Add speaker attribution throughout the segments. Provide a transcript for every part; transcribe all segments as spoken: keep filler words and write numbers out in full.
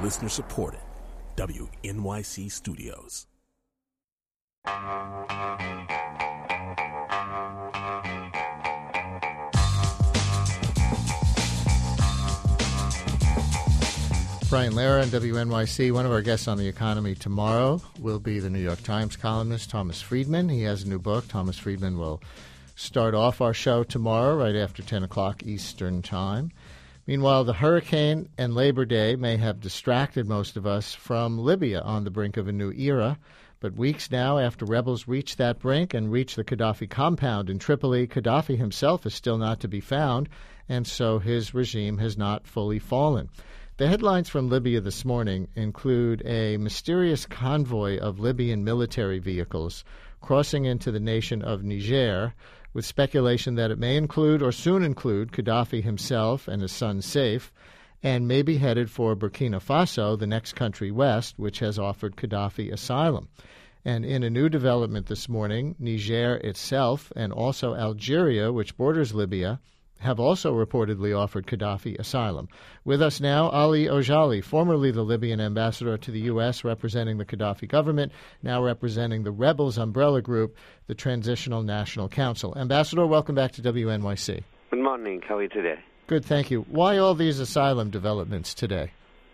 Speaker 1: Listener supported. W N Y C Studios.
Speaker 2: Brian Lehrer on W N Y C. One of our guests on the economy tomorrow will be the New York Times columnist Thomas Friedman. He has a new book. Thomas Friedman will start off our show tomorrow right after ten o'clock Eastern Time. Meanwhile, the hurricane and Labor Day may have distracted most of us from Libya on the brink of a new era. But weeks now after rebels reached that brink and reached the Gaddafi compound in Tripoli, Gaddafi himself is still not to be found, and so his regime has not fully fallen. The headlines from Libya this morning include a mysterious convoy of Libyan military vehicles crossing into the nation of Niger, with speculation that it may include or soon include Gaddafi himself and his son Saif, and may be headed for Burkina Faso, the next country west, which has offered Gaddafi asylum. And in a new development this morning, Niger itself and also Algeria, which borders Libya, have also reportedly offered Gaddafi asylum. With us now, Ali Ojali, formerly the Libyan ambassador to the U S, representing the Gaddafi government, now representing the rebels' umbrella group, the Transitional National Council. Ambassador, welcome back to W N Y C.
Speaker 3: Good morning. How are you today?
Speaker 2: Good, thank you. Why all these asylum developments today?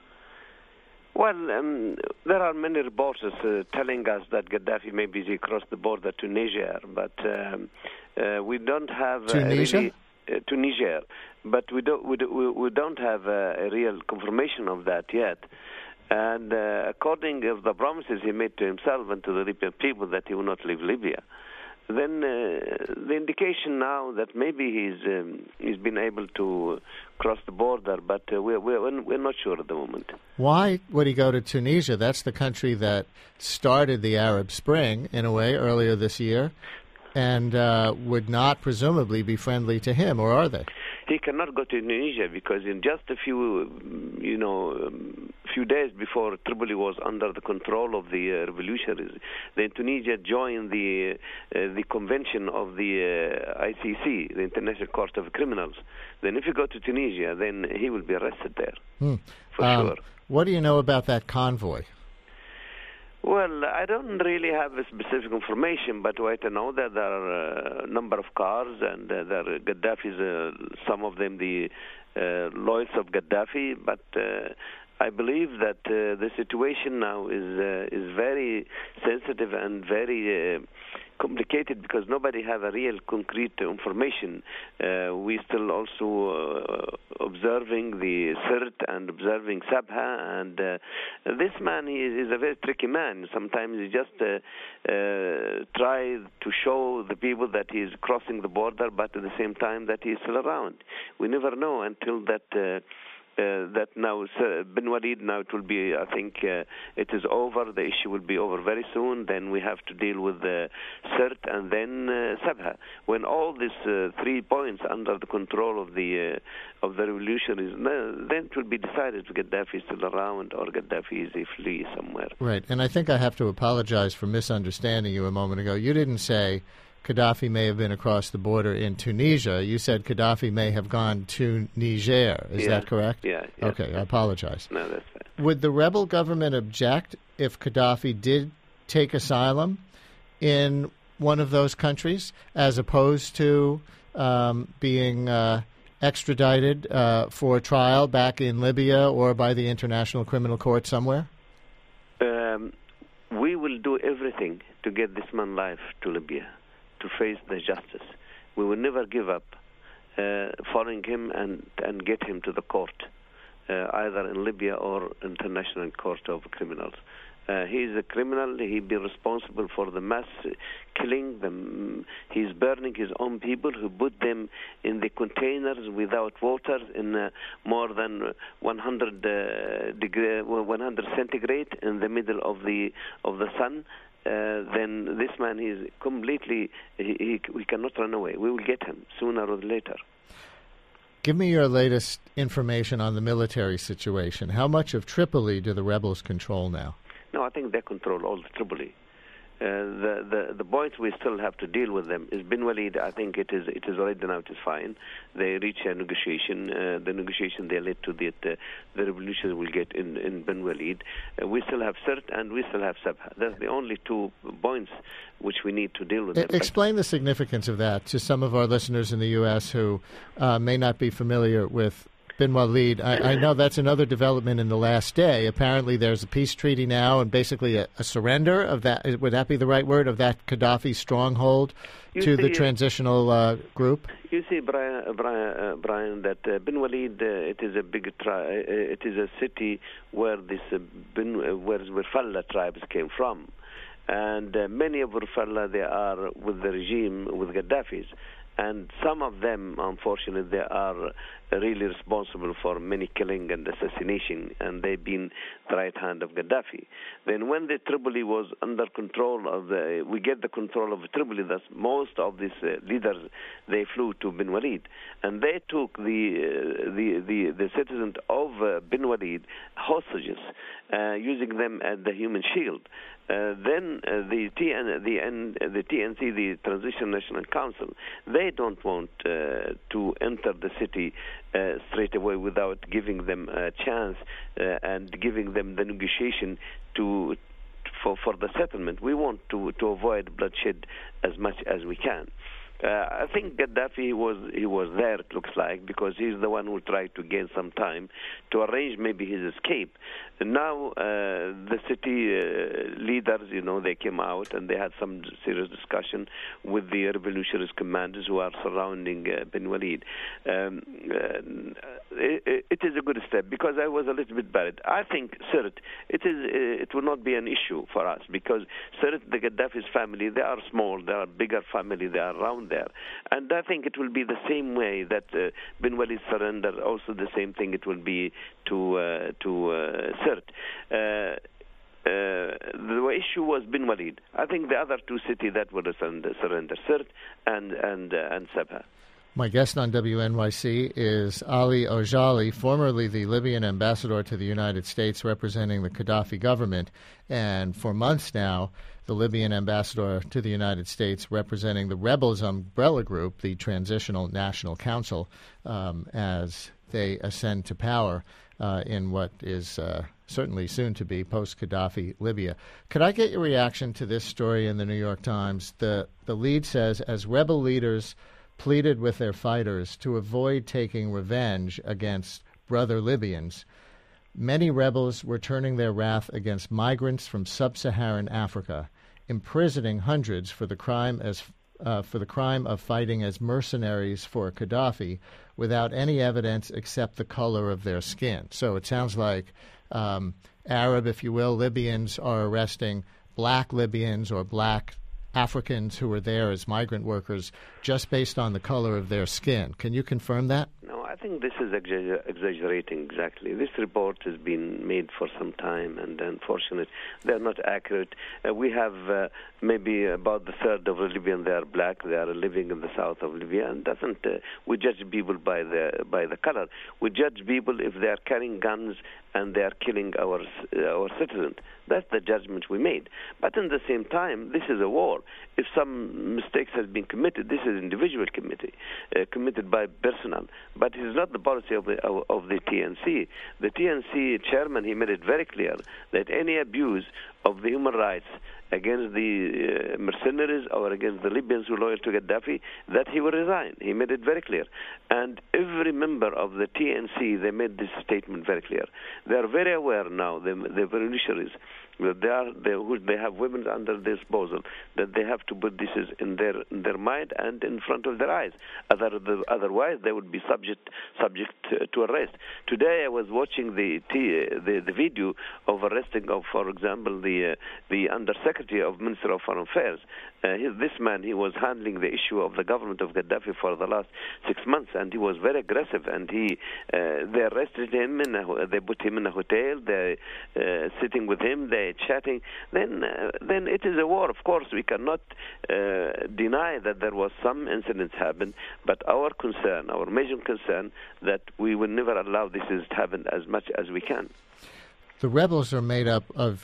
Speaker 3: Well, um, there are many reporters uh, telling us that Gaddafi may be across the border to Niger, but um, uh, we don't have... Uh,
Speaker 2: Tunisia?
Speaker 3: Really, uh, to Niger, but we don't, we, do, we don't have uh, a real confirmation of that yet. And uh, according to the promises he made to himself and to the Libyan people that he will not leave Libya, then uh, the indication now that maybe he's um, he's been able to cross the border, but uh, we're, we're we're not sure at the moment.
Speaker 2: Why would he go to Tunisia? That's the country that started the Arab Spring, in a way, earlier this year, and uh, would not presumably be friendly to him, or are they?
Speaker 3: He cannot go to Tunisia because in just a few, you know, um, few days before Tripoli was under the control of the uh, revolutionaries, then Tunisia joined the uh, the convention of the uh, I C C, the International Court of Criminals. Then if you go to Tunisia, then he will be arrested there,
Speaker 2: hmm.
Speaker 3: for
Speaker 2: um,
Speaker 3: sure.
Speaker 2: What do you know about that convoy?
Speaker 3: Well, I don't really have a specific information, but what I know that there are a number of cars, and uh, there are Gaddafi's, uh, some of them the uh, loyals of Gaddafi, but uh, I believe that uh, the situation now is uh, is very sensitive and very uh, complicated because nobody have a real concrete information. Uh, we still also uh, observing the Sirt and observing Sabha, and uh, this man he is, is a very tricky man. Sometimes he just uh, uh, try to show the people that he is crossing the border, but at the same time that he is still around. We never know until that. Uh, Uh, that now, uh, Bin Walid, now it will be, I think, uh, it is over. The issue will be over very soon. Then we have to deal with the uh, Sirt and then uh, Sabha. When all these uh, three points under the control of the uh, of the revolutionaries, then it will be decided if Gaddafi is still around or Gaddafi is a flee somewhere.
Speaker 2: Right, and I think I have to apologize for misunderstanding you a moment ago. You didn't say Gaddafi may have been across the border in Tunisia. You said Gaddafi may have gone to Niger. Is
Speaker 3: yeah.
Speaker 2: that correct?
Speaker 3: Yeah. yeah.
Speaker 2: Okay, I apologize.
Speaker 3: No, that's fine.
Speaker 2: Would the rebel government object if Gaddafi did take asylum in one of those countries as opposed to um, being uh, extradited uh, for trial back in Libya or by the International Criminal Court somewhere?
Speaker 3: Um, we will do everything to get this man life to Libya, to face the justice. We will never give up uh, following him and, and get him to the court, uh, either in Libya or International Court of Criminals. Uh, he is a criminal. He be responsible for the mass killing. The, he's burning his own people, who put them in the containers without water in uh, more than one hundred uh, degree, one hundred centigrade in the middle of the of the sun. Uh, then this man is completely, he, he, we cannot run away. We will get him sooner or later.
Speaker 2: Give me your latest information on the military situation. How much of Tripoli do the rebels control now?
Speaker 3: No, I think they control all the Tripoli. the, the the point we still have to deal with them is Bin Walid. I think it is it is already now it is fine. They reach a negotiation. Uh, the negotiation they led to the uh, the revolution will get in in Bin Walid. Uh, we still have Sirt and we still have Sabha. That's the only two points which we need to deal with. Them.
Speaker 2: Explain the significance of that to some of our listeners in the U S who uh, may not be familiar with Bin Walid. I, I know that's another development in the last day. Apparently there's a peace treaty now and basically a, a surrender of that. Would that be the right word, of that Gaddafi stronghold
Speaker 3: you
Speaker 2: to
Speaker 3: see,
Speaker 2: the transitional uh, group?
Speaker 3: You see, Brian, uh, Brian, uh, Brian that uh, Bin Walid, uh, it is a big tri- uh, it is a city where this uh, Bin, uh, where where Falla tribes came from. And uh, many of Rufalla, they are with the regime, with Gaddafi's. And some of them, unfortunately, they are really responsible for many killing and assassination, and they've been the right hand of Gaddafi. Then when the Tripoli was under control of the, we get the control of Tripoli, that's most of these uh, leaders, they flew to Bin Walid, and they took the uh, the, the the citizens of uh, Bin Walid hostages, uh, using them as the human shield. Uh, then uh, the T N the N, the T N C, the Transition National Council, they don't want uh, to enter the city uh, straight away without giving them a chance uh, and giving them the negotiation to for for the settlement. We want to to avoid bloodshed as much as we can. Uh, I think Gaddafi was he was there, it looks like, because he's the one who tried to gain some time to arrange maybe his escape. And now uh, the city uh, leaders, you know, they came out and they had some serious discussion with the revolutionary commanders who are surrounding uh, Bin Walid. Um, uh, it, it is a good step because I was a little bit worried. I think Sirt, it is uh, it will not be an issue for us because Sirt, the Gaddafi's family, they are small, they are a bigger family, they are around there. And I think it will be the same way that uh, Bin Walid surrender, also the same thing it will be to uh, to uh, Sirt. Uh, uh, the issue was Bin Walid. I think the other two cities that would surrender, surrender Sirt and and uh, and Sabha.
Speaker 2: My guest on W N Y C is Ali Ojali, formerly the Libyan ambassador to the United States representing the Gaddafi government, and for months now, the Libyan ambassador to the United States representing the rebels' umbrella group, the Transitional National Council, um, as they ascend to power uh, in what is uh, certainly soon to be post-Gaddafi Libya. Could I get your reaction to this story in the New York Times? The, the lead says, as rebel leaders pleaded with their fighters to avoid taking revenge against brother Libyans, many rebels were turning their wrath against migrants from sub-Saharan Africa, imprisoning hundreds for the crime as uh, for the crime of fighting as mercenaries for Gaddafi without any evidence except the color of their skin. So it sounds like um, Arab, if you will, Libyans are arresting black Libyans or black Africans who are there as migrant workers just based on the color of their skin. Can you confirm that?
Speaker 3: No, I think this is exagger- exaggerating exactly. This report has been made for some time, and unfortunately, they're not accurate. Uh, we have uh, maybe about the third of the Libyan, they are black. They are living in the south of Libya, and doesn't uh, we judge people by the by the color? We judge people if they are carrying guns and they are killing our uh, our citizens. That's the judgment we made. But in the same time, this is a war. If some mistakes has been committed, this is individual committee, uh, committed by personnel. But it is not the policy of the of, of the T N C. The T N C chairman, he made it very clear that any abuse of the human rights against the uh, mercenaries or against the Libyans who are loyal to Gaddafi, that he will resign. He made it very clear. And every member of the T N C, they made this statement very clear. They are very aware now, the, the revolutionaries, that they are they, who, they have women under their disposal, that they have to put this in their in their mind and in front of their eyes. Other, the, otherwise, they would be subject subject to, to arrest. Today, I was watching the t, the, the video of arresting of, for example, the uh, the Undersecretary of Ministry of Foreign Affairs. Uh, he, this man, he was handling the issue of the government of Gaddafi for the last six months, and he was very aggressive. And he uh, they arrested him, in a, they put him in a hotel. They uh, sitting with him. They chatting, then uh, then it is a war. Of course, we cannot uh, deny that there was some incidents happen, but our concern, our major concern, that we will never allow this to happen as much as we can.
Speaker 2: The rebels are made up of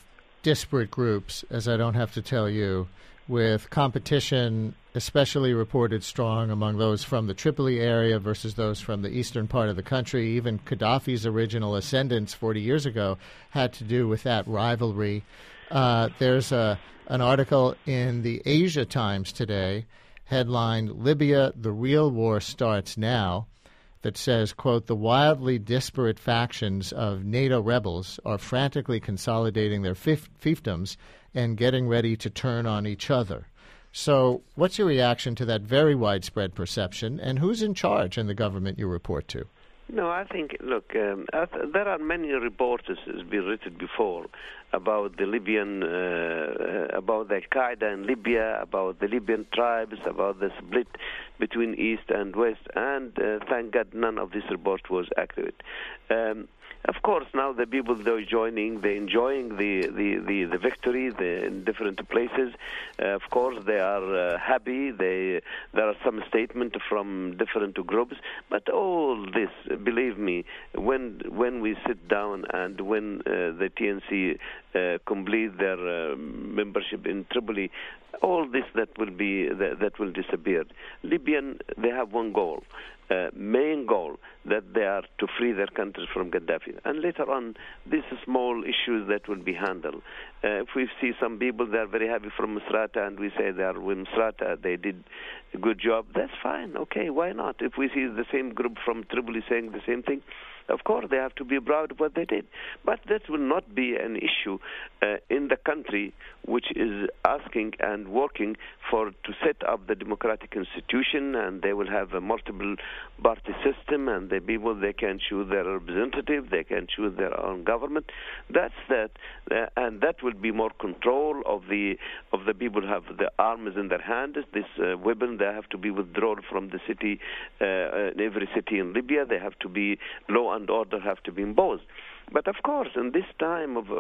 Speaker 2: disparate groups, as I don't have to tell you, with competition especially reported strong among those from the Tripoli area versus those from the eastern part of the country. Even Gaddafi's original ascendance forty years ago had to do with that rivalry. Uh, there's a, an article in the Asia Times today, headlined, "Libya, the real war starts now," that says, quote, "The wildly disparate factions of NATO rebels are frantically consolidating their fief- fiefdoms and getting ready to turn on each other." So what's your reaction to that very widespread perception, and who's in charge in the government you report to?
Speaker 3: No, I think, look, um, I th- there are many reports, as has been written before, about the Libyan, uh, about the Al-Qaeda in Libya, about the Libyan tribes, about the split between East and West, and uh, thank God none of this report was accurate. Um, Of course, now the people they're joining, they're enjoying the, the, the, the victory the, in different places. Uh, of course, they are uh, happy. They, there are some statements from different groups. But all this, believe me, when when we sit down and when uh, the T N C uh, complete their uh, membership in Tripoli, all this that will be that, that will disappear. Libyan, they have one goal. Uh, main goal, that they are to free their countries from Gaddafi. And later on, these small issues that will be handled. Uh, if we see some people, they are very happy from Misrata, and we say they are with Misrata, they did a good job, that's fine. Okay, why not? If we see the same group from Tripoli saying the same thing, of course, they have to be proud of what they did. But that will not be an issue uh, in the country which is asking and working for to set up the democratic institution, and they will have a multiple party system, and the people, they can choose their representative, they can choose their own government. That's that, uh, and that will be more control of the of the people who have the arms in their hands. This uh, weapon, they have to be withdrawn from the city, uh, in every city in Libya. They have to be law and order have to be imposed. But of course, in this time of uh,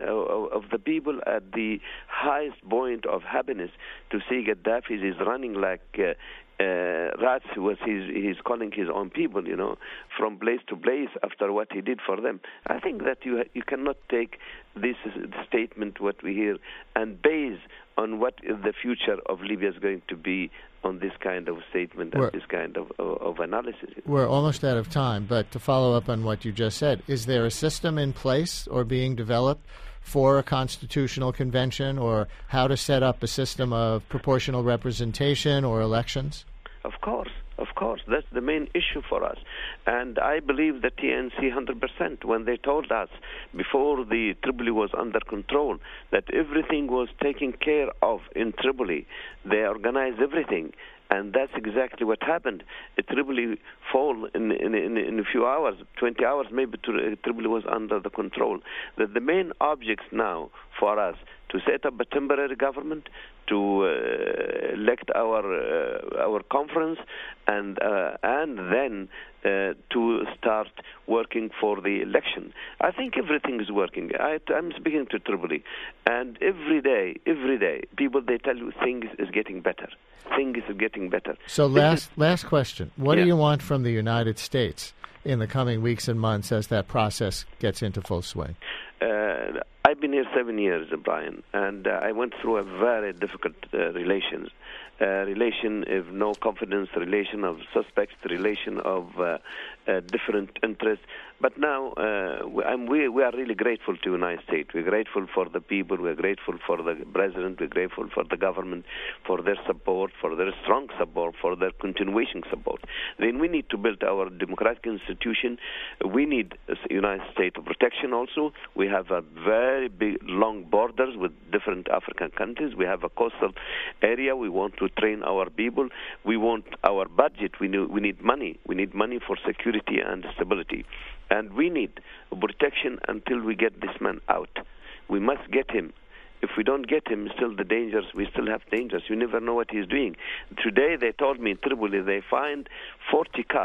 Speaker 3: of the people at the highest point of happiness, to see Gaddafi is running like uh, uh, rats, was he's, he's calling his own people, you know, from place to place after what he did for them. I think that you you cannot take this statement, what we hear, and base on what is the future of Libya is going to be on this kind of statement and we're, this kind of, of, of analysis.
Speaker 2: We're almost out of time, but to follow up on what you just said, is there a system in place or being developed for a constitutional convention, or how to set up a system of proportional representation or elections?
Speaker 3: Of course. Of course, that's the main issue for us. And I believe the T N C one hundred percent when they told us before the Tripoli was under control that everything was taken care of in Tripoli. They organized everything. And that's exactly what happened. Tripoli fall in, in, in, in a few hours, twenty hours maybe, Tripoli was under the control. That the main objects now for us to set up a temporary government, to uh, elect our uh, our conference, and uh, and then uh, to start working for the election. I think everything is working. I, I'm speaking to Tripoli, and every day, every day, people, they tell you things is getting better. Things is getting better.
Speaker 2: So last
Speaker 3: is,
Speaker 2: last question. What
Speaker 3: yeah.
Speaker 2: do you want from the United States in the coming weeks and months as that process gets into full swing?
Speaker 3: Uh, I've been here seven years, Brian, and uh, I went through a very difficult uh, relations. Uh, relation of no confidence, relation of suspects, relation of uh, uh, different interests. But now uh, we, I'm, we, we are really grateful to the United States. We're grateful for the people. We're grateful for the president. We're grateful for the government, for their support, for their strong support, for their continuation support. Then we need to build our democratic institution. We need the United States protection also. We have a very big, long borders with different African countries. We have a coastal area. We want to train our people. We want our budget. We need, we need money. We need money for security and stability. And we need protection until we get this man out. We must get him. If we don't get him, still the dangers, we still have dangers. You never know what he's doing. Today they told me in Tripoli they find forty cars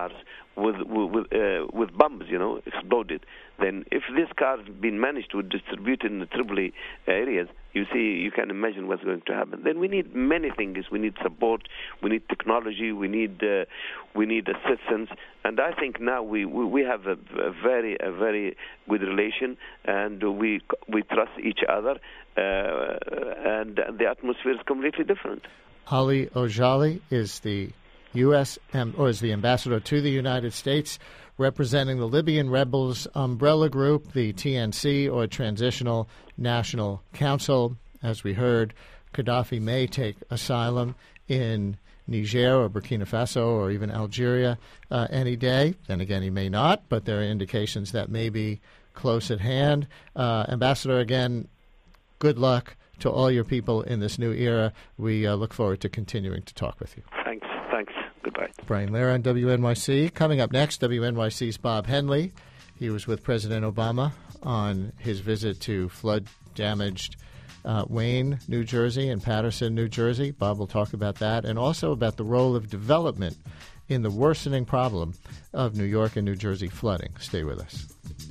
Speaker 3: with with uh, with bombs, you know, exploded. Then, if these cars been managed to distribute in the Tripoli areas, you see, you can imagine what's going to happen. Then we need many things. We need support. We need technology. We need uh, we need assistance. And I think now we, we, we have a, a very a very good relation, and we we trust each other, uh, and the atmosphere is completely different.
Speaker 2: Ali Ojali is the U S or is the ambassador to the United States, representing the Libyan rebels umbrella group, the T N C, or Transitional National Council. As we heard, Gaddafi may take asylum in Niger or Burkina Faso or even Algeria uh, any day. Then again, he may not, but there are indications that may be close at hand. Uh, Ambassador, again, good luck to all your people in this new era. We uh, look forward to continuing to talk with you.
Speaker 3: Thanks. Thanks. Goodbye.
Speaker 2: Brian Lehrer on W N Y C. Coming up next, W N Y C's Bob Henley. He was with President Obama on his visit to flood-damaged uh, Wayne, New Jersey, and Paterson, New Jersey. Bob will talk about that, and also about the role of development in the worsening problem of New York and New Jersey flooding. Stay with us.